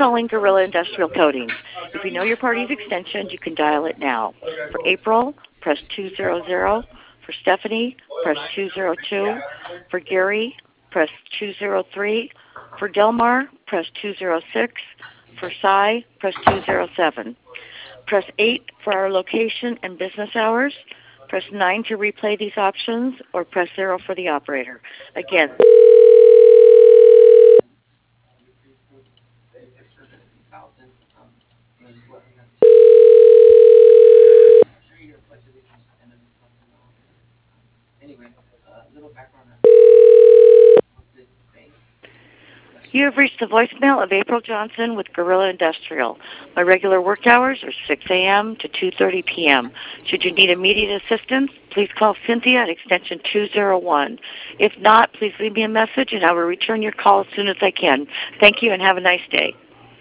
calling Gorilla Industrial Coatings. If you know your party's extension, you can dial it now. For April, press 200. For Stephanie, press 202. For Gary, press 203. For Delmar, press 206. For Cy, press 207. Press 8 for our location and business hours. Press 9 to replay these options, or press 0 for the operator. Again. You have reached the voicemail of April Johnson with Gorilla Industrial. My regular work hours are 6 a.m. to 2:30 p.m. Should you need immediate assistance, please call Cynthia at extension 201. If not, please leave me a message and I will return your call as soon as I can. Thank you and have a nice day.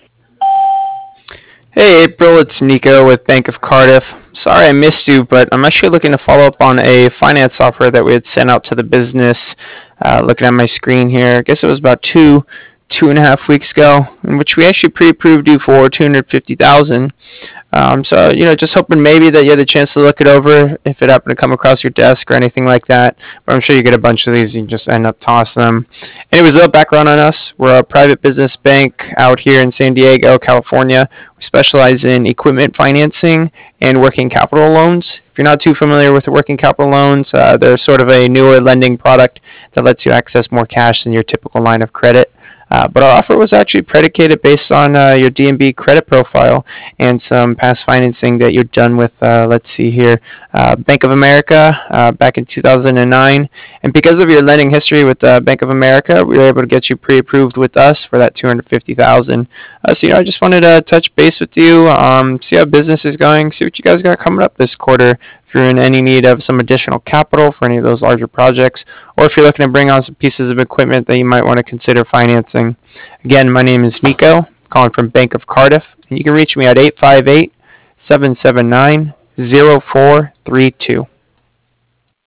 Hey April, it's Nico with Bank of Cardiff. Sorry I missed you, but I'm actually looking to follow up on a finance offer that we had sent out to the business. Looking at my screen here, I guess it was about two and a half weeks ago, in which we actually pre-approved you for 250,000. So just hoping maybe that you had a chance to look it over if it happened to come across your desk or anything like that. But I'm sure you get a bunch of these and you just end up tossing them. Anyways, a little background on us: we're a private business bank out here in San Diego, California. We specialize in equipment financing and working capital loans. If you're not too familiar with the working capital loans, they're sort of a newer lending product that lets you access more cash than your typical line of credit. But our offer was actually predicated based on your DNB credit profile and some past financing that you're done with, let's see here, Bank of America back in 2009. And because of your lending history with Bank of America, we were able to get you pre-approved with us for that 250,000. So I just wanted to touch base with you, see how business is going, see what you guys got coming up this quarter. If you're in any need of some additional capital for any of those larger projects, or if you're looking to bring on some pieces of equipment that you might want to consider financing. Again, my name is Nico, calling from Bank of Cardiff, and you can reach me at 858-779-0432.